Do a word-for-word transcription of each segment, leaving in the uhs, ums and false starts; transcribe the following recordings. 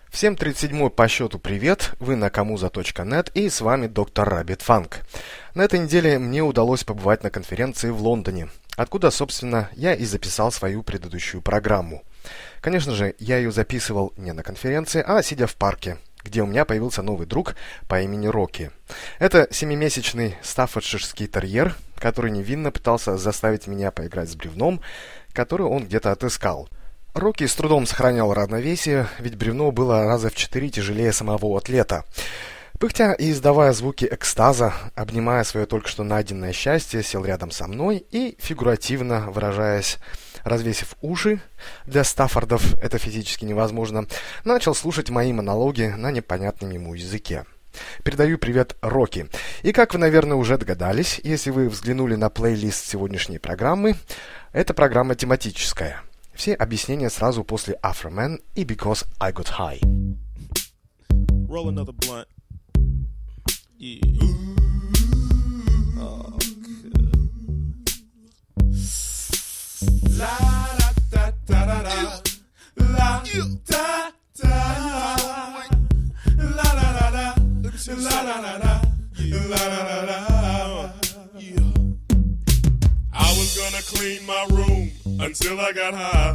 Всем тридцать седьмой по счету привет, вы на камуза точка нет и с вами доктор Rabbit Funk. На этой неделе мне удалось побывать на конференции в Лондоне, откуда, собственно, я и записал свою предыдущую программу. Конечно же, я ее записывал не на конференции, а сидя в парке, где у меня появился новый друг по имени Рокки. Это семимесячный стаффордширский терьер, который невинно пытался заставить меня поиграть с бревном, которое он где-то отыскал. Рокки с трудом сохранял равновесие, ведь бревно было раза в четыре тяжелее самого атлета. Пыхтя и издавая звуки экстаза, обнимая свое только что найденное счастье, сел рядом со мной и, фигуративно выражаясь, развесив уши, для Стаффордов это физически невозможно, начал слушать мои монологи на непонятном ему языке. Передаю привет Рокки. И как вы, наверное, уже догадались, если вы взглянули на плейлист сегодняшней программы, эта программа тематическая. Все объяснения сразу после Afro Man и Because I Got High. Roll another blunt. Yeah. Oh, la da da da da da. La da da. La da da da. La da da da. La da da da. Yeah. I was gonna clean my room until I got high.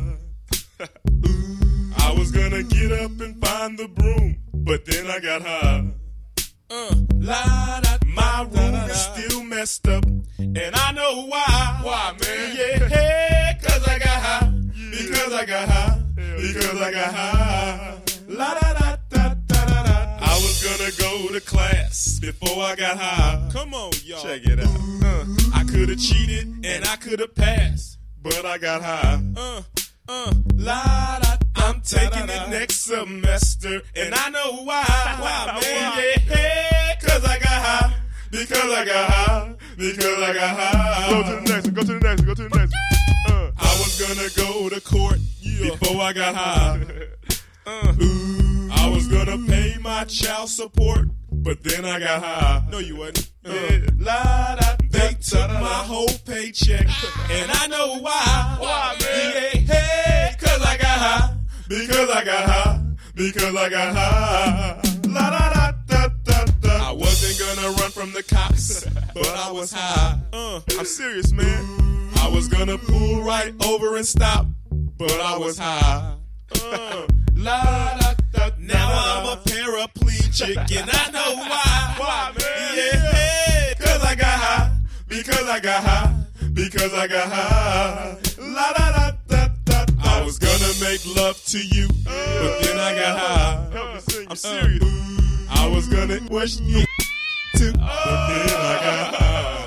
I was gonna get up and find the broom, but then I got high. Uh, la, da, my room da, da, da. Is still messed up, and I know why. Why, man? Yeah, hey, cause I got high. Yeah. Because I got high. Yeah. Because I got high. La da da da da da da. I was gonna go to class before I got high. Come on, y'all. Check it out. Uh, I could have cheated and I could have passed, but I got high. Uh, uh, la da. I'm taking it next semester, and I know why. Why, man? Yeah, yeah, cause I got high. Because I got high. Because I got high. Go to the next one, go to the next one, go to the next one. Uh, I was gonna go to court yeah. before I got high. Uh, Ooh, I was gonna pay my child support, but then I got high. No, you wasn't. Uh, yeah. La, da, they took my whole paycheck, and I know why. Why, man? Yeah, hey, cause I got high. Because I got high, because I got high. La da da da da da. I wasn't gonna run from the cops, but I was high. Uh, I'm serious, man. I was gonna pull right over and stop, but I was high. Uh, la da da. Now I'm a paraplegic, and I know why. Why, man? Yeah, cause I got high, because I got high, because I got high. La da da. I was gonna make love to you, but then I got high. I'm serious. I was gonna question you too, but then I got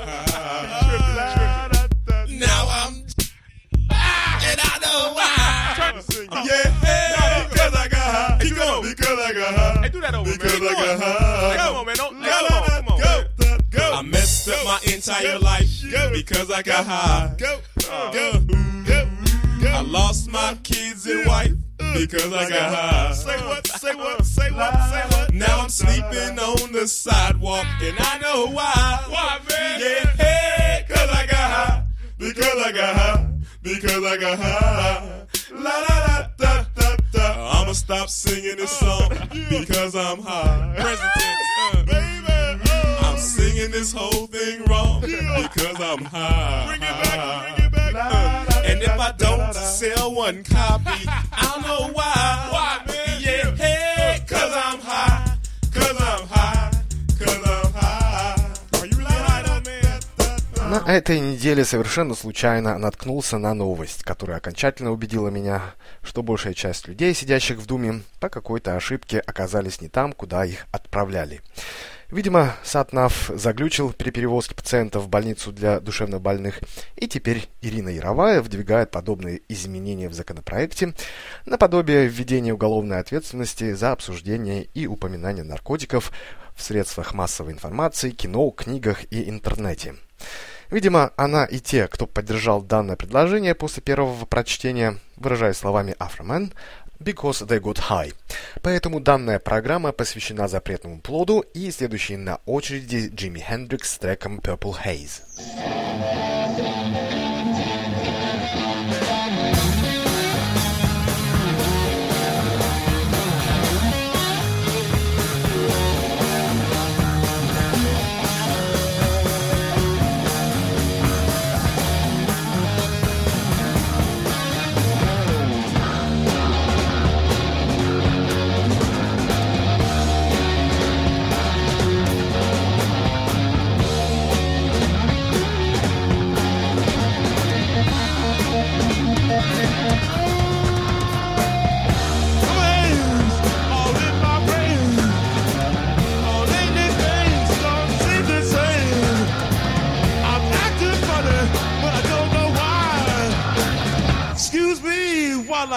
high. Now I'm and I know why. Yeah, because I got high. Keep going. Because I got high. Hey, do that over, because man. I got high. Come on, man. Don't, come on, come on. Go, go. I messed up my entire life because I got high. Go, go, go. I lost my kids and wife because I got high. Say what, say what, say what, say what. Now I'm sleeping on the sidewalk and I know why. Why, man? Yeah, hey, cause I got high. Because I got high. Because I got high. La da da da da da. I'ma stop singing this song because I'm high. Present tense, uh. Baby, oh. I'm singing this whole thing wrong because I'm high. Bring it back, bring it back. Uh. And if I don't sell one copy, I don't know why. Why, man? Yeah, hey, cause I'm high. Cause I'm high. Cause I'm high. Are you really high, though, man? На этой неделе совершенно случайно наткнулся на новость, которая окончательно убедила меня, что большая часть людей, сидящих в Думе, по какой-то ошибке оказались не там, куда их отправляли. Видимо, Сатнав заглючил при перевозке пациентов в больницу для душевнобольных, и теперь Ирина Яровая выдвигает подобные изменения в законопроекте наподобие введения уголовной ответственности за обсуждение и упоминание наркотиков в средствах массовой информации, кино, книгах и интернете. Видимо, она и те, кто поддержал данное предложение после первого прочтения, выражаясь словами Afro Man, Because they got high. Поэтому данная программа посвящена запретному плоду, и следующий на очереди Джимми Хендрикс с треком Purple Haze.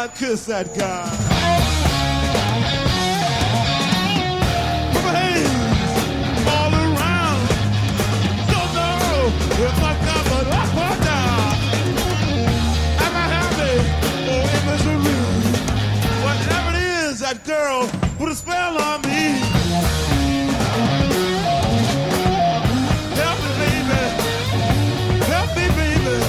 I'd kiss that guy. Put my hands all around. Don't know if I got but up or down. Am I happy or in misery? Whatever it is, that girl put a spell on me. Help me, baby. Help me, baby.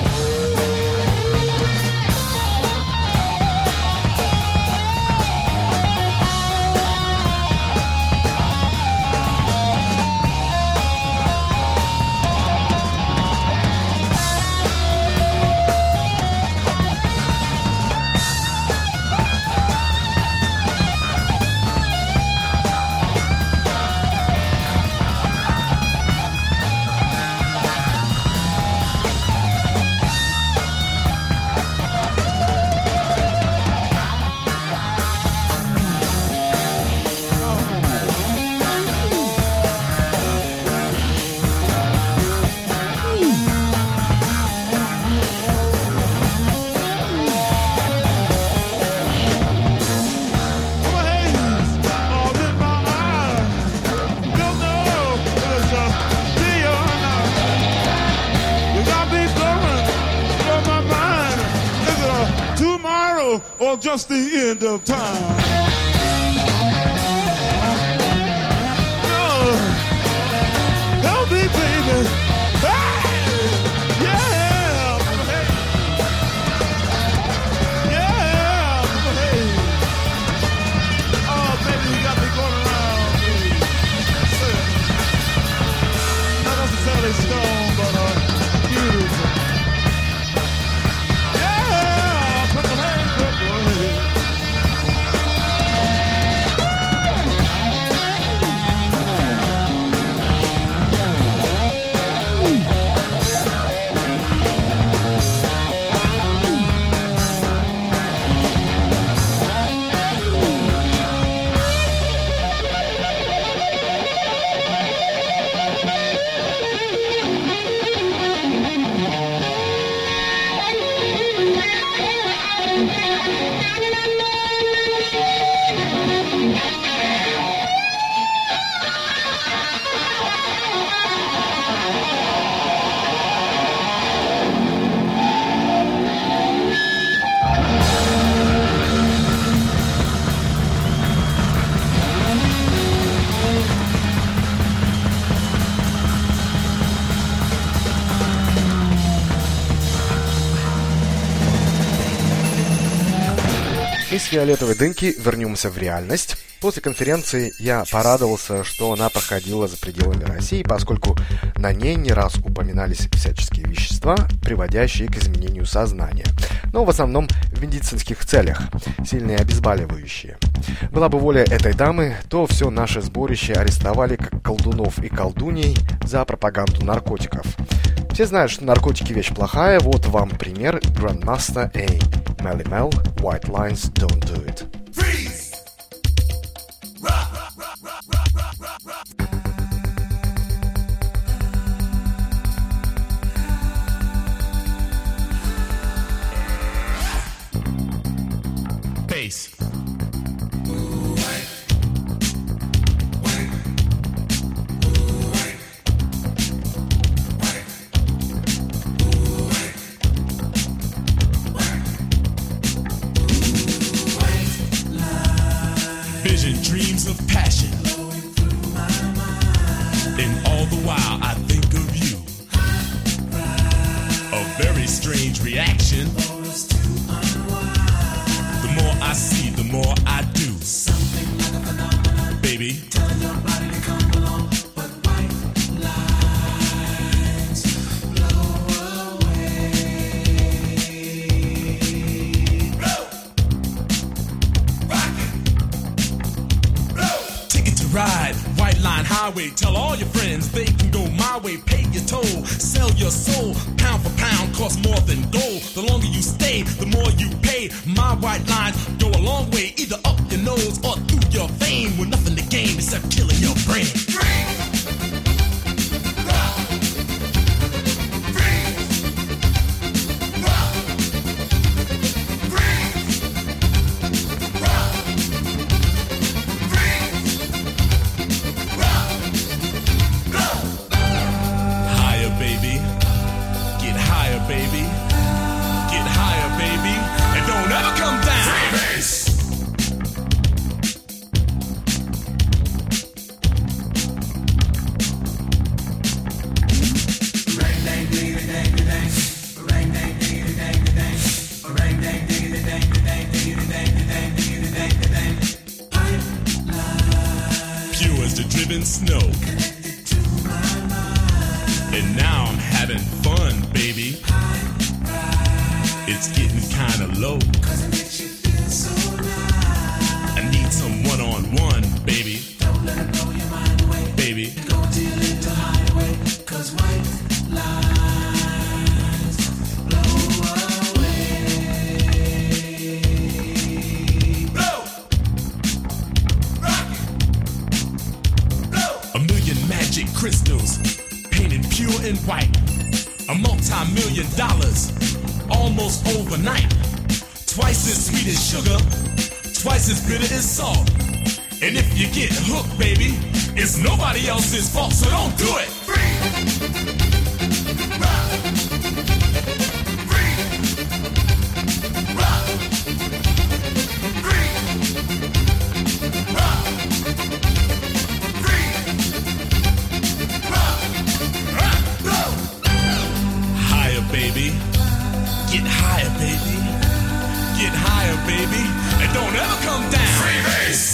Or just the end of time. Oh, help me, baby. Hey! Yeah! Hey! Yeah! Hey! Oh, baby, you got me going around. Not necessarily stone, but uh, beautiful. Из фиолетовой дымки вернемся в реальность. После конференции я порадовался, что она проходила за пределами России, поскольку на ней не раз упоминались всяческие вещества, приводящие к изменению сознания, но в основном в медицинских целях, сильные обезболивающие. Была бы воля этой дамы, то все наше сборище арестовали как колдунов и колдуней за пропаганду наркотиков. Все знают, что наркотики вещь плохая, вот вам пример Grandmaster A. Melly Mel, White Lines Don't Do It. Freeze! Rock, rock, rock, rock, rock, rock, rock. Bass. Vision, dreams of passion, and all the while I think of you. A very strange reaction. The more I see, the more I do. Baby, tell your body to come along, but white lines blow away. Blow, rock it, blow. Ticket to ride, white line highway. Tell all your friends they can go my way. Pay your toll, sell your soul. Pound for pound, costs more than gold. The longer you stay, the more you pay. My white lines go a long way, either up your nose or through your vein, with nothing to gain except killing your brain. Freeze! living snow. And now I'm having fun, baby. It's getting kinda low. I need some one-on-one, baby. Don't let it blow your mind away, baby. Go till it to hideaway, 'cause white lies blow away. Blow! Rock it! Blow! A million magic crystals, painted pure and white. A multi-million dollars, almost overnight. Twice as sweet as sugar, twice as bitter as salt. And if you get hooked, baby, it's nobody else's fault, so don't do it. Free. Rock. Free. Rock. Free. Rock. Free. Rock. Rock. Go. Higher, baby. Get higher, baby. Get higher, baby. And don't ever come down. Freebase.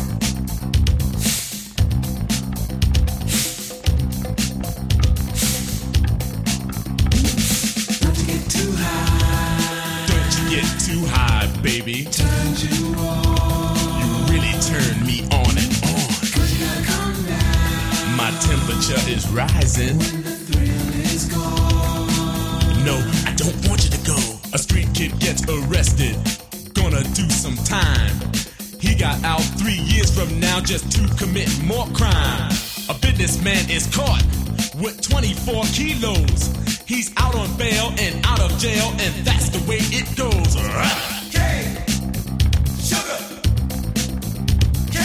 Don't you get too high. Don't you get too high, baby. Turns you on. You really turn me on and on. 'Cause you gotta come down. My temperature is rising. When the thrill is gone. No, I don't want you to go. A street kid gets arrested. Gonna do some time. He got out three years from now just to commit more crime. A businessman is caught with twenty-four kilos. He's out on bail and out of jail, and that's the way it goes. K, sugar. K,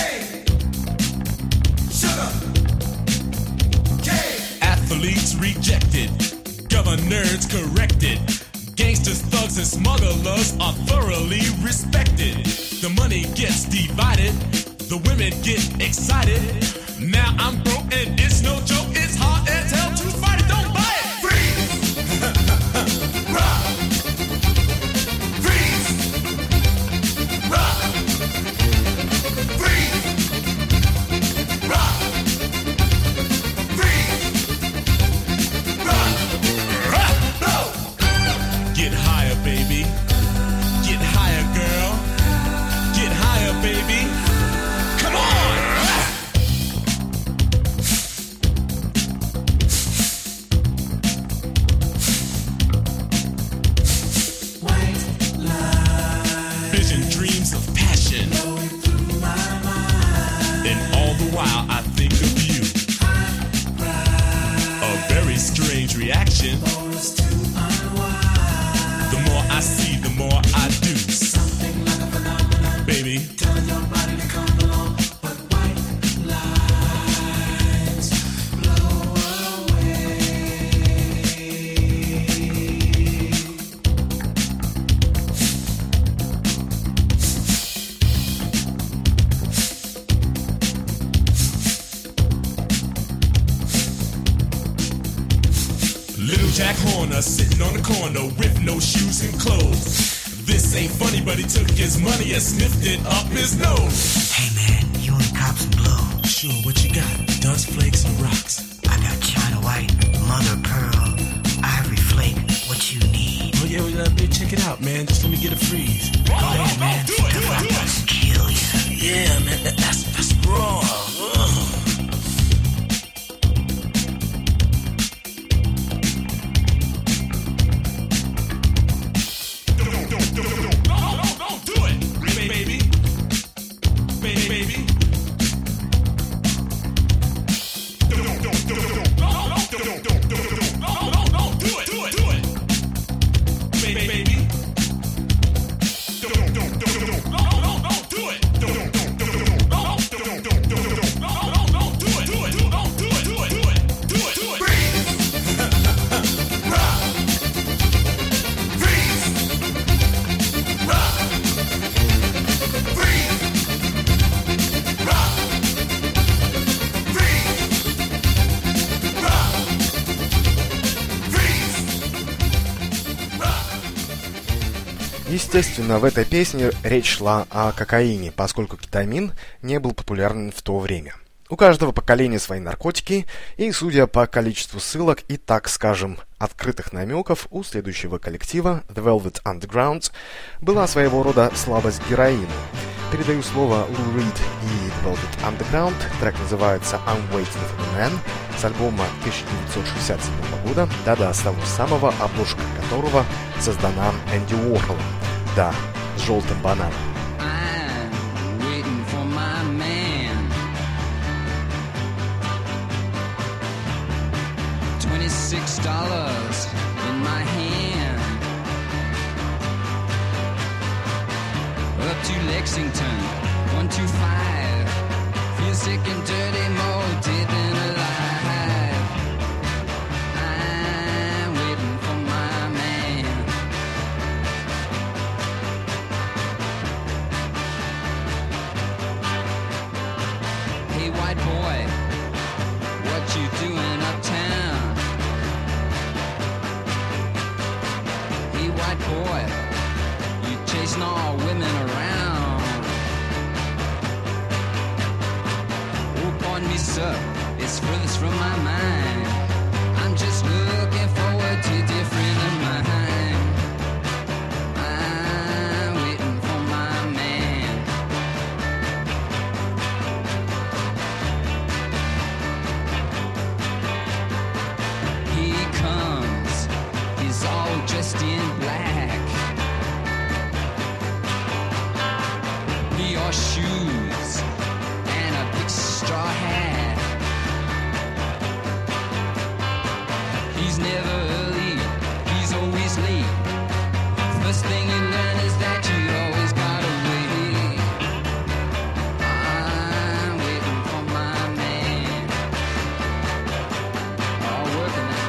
sugar. K. Athletes rejected. Governors corrected. Gangsters, thugs, and smugglers are thoroughly respected. The money gets divided, the women get excited. Now I'm broke and it's no joke, it's hard as hell to fight it, don't buy it! Freeze! Rock! Freeze! Rock! Freeze! Rock! Freeze! Rock! Rock! Blow! Get higher, baby. Get higher, girl. Get higher, baby. Come on! White light. Vision dreams of passion. Flowing through my mind. And all the while I think of you. A very strange reaction. The more I see, the more I do. Something like a phenomenon, baby. Telling your body to come along, but white lines blow away. Little Jack Horner sitting on the corner with no shoes and clothes. This ain't funny, but he took his money and sniffed it up his nose. Hey man, you want cops and blow? Sure, what you got? Dust flakes and rocks? I got China White, Mother Pearl, Ivory Flake. What you need? Oh yeah, well, uh, check it out, man. Just let me get a freeze. Go ahead, man. Do it, do it, do it. Kill you. Yeah, man, that, that's that's raw. Ugh. Естественно, в этой песне речь шла о кокаине, поскольку кетамин не был популярен в то время. У каждого поколения свои наркотики, и, судя по количеству ссылок и, так скажем, открытых намеков, у следующего коллектива The Velvet Underground была своего рода слабость к героину. Передаю слово Лу Рид и The Velvet Underground. Трек называется I'm Waiting for the Man с альбома тысяча девятьсот шестьдесят седьмого года, да-да, с того самого, обложка которого создана Энди Уорхолом. Да, с желтым бананом. Six dollars in my hand, up to Lexington, one two five. Feel sick and dirty, more dead than alive. I'm waiting for my man. Hey, white boy, what you doing uptown? White boy, you chasing all women around. Oh, pardon me, sir, it's furthest from my mind. I'm just looking forward to different of mine. I'm waiting for my man. He comes, he's all dressed in black. He wore shoes and a big straw hat. He's never early, he's always late. First thing you learn is that you always gotta wait. I'm waiting for my man. All working now.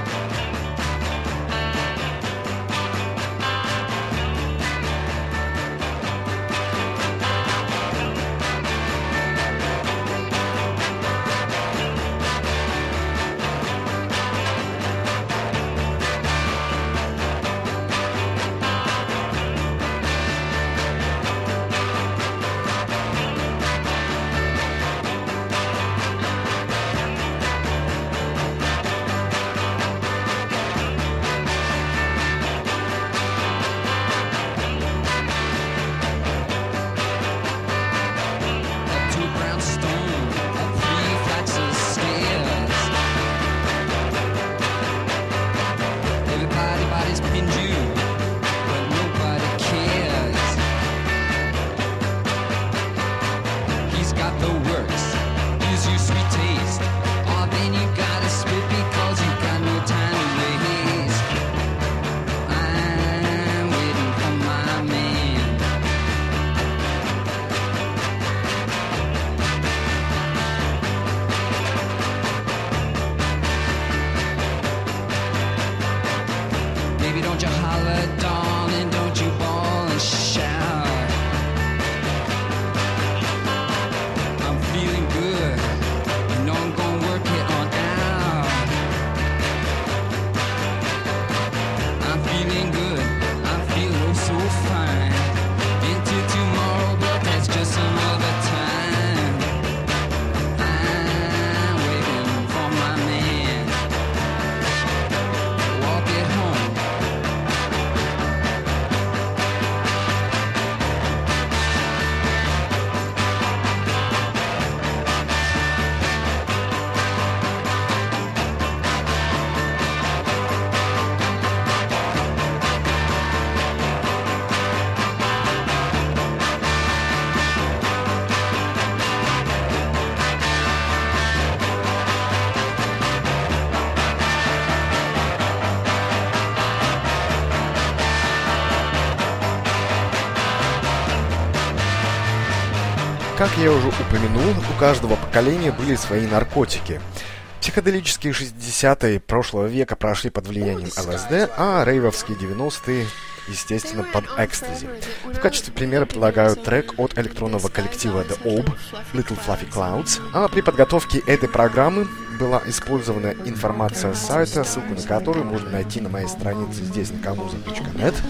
Как я уже упомянул, у каждого поколения были свои наркотики. Психоделические шестидесятые прошлого века прошли под влиянием ЛСД, а рейвовские девяностые, естественно, под экстази. В качестве примера предлагаю трек от электронного коллектива The Orb, Little Fluffy Clouds, а при подготовке этой программы была использована информация с сайта, ссылку на которую можно найти на моей странице здесь на камуза точка нет.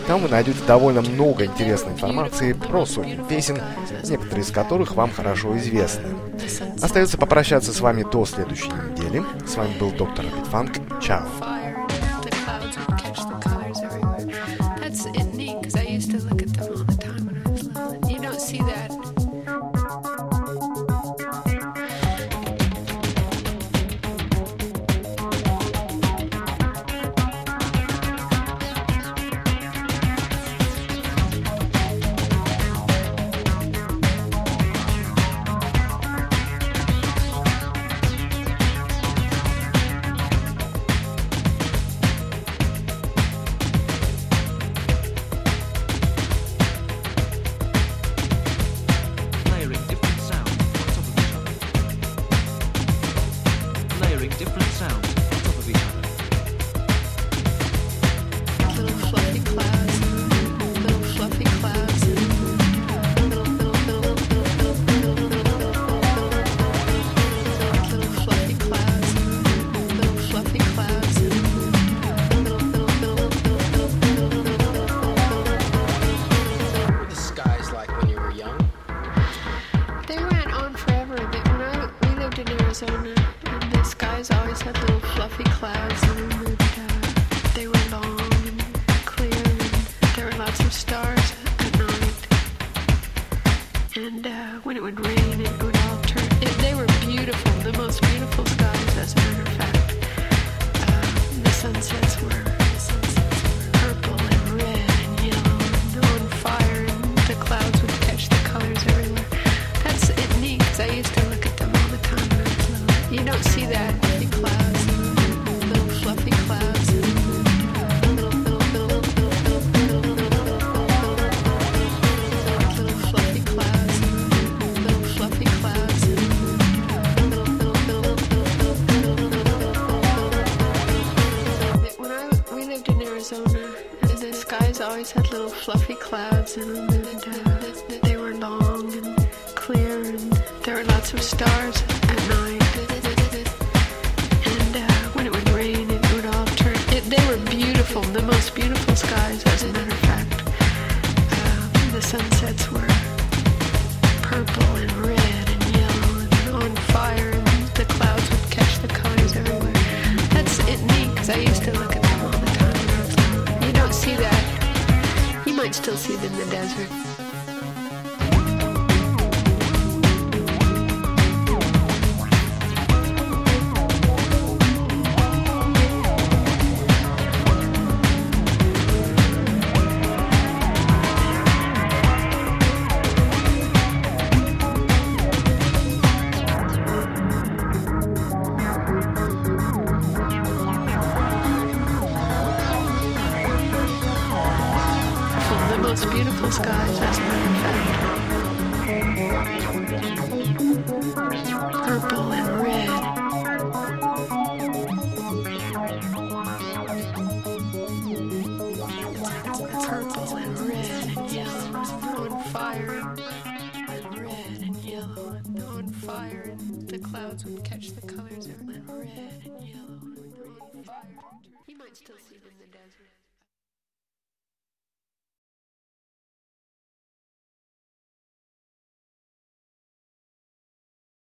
Там вы найдете довольно много интересной информации про сотню песен, некоторые из которых вам хорошо известны. Остается попрощаться с вами до следующей недели. С вами был доктор Рабит Фанк. Чао. Always had little fluffy clouds in them, and uh, they were long and clear, and there were lots of stars at night. And uh, when it would rain, it would all turn. It, they were beautiful, the most beautiful skies, as a matter of fact. Uh, the sunsets were purple and red and yellow and on fire, and the clouds would catch the colors everywhere. That's it neat, because I used to look at them all the time. You don't see that. You might still see them in the desert. Most beautiful skies, as a matter of fact. Purple and red. Purple and red and yellow and on fire. And red and yellow and on fire. And the clouds would catch the colors of red and yellow and on fire. You might still see them in the desert.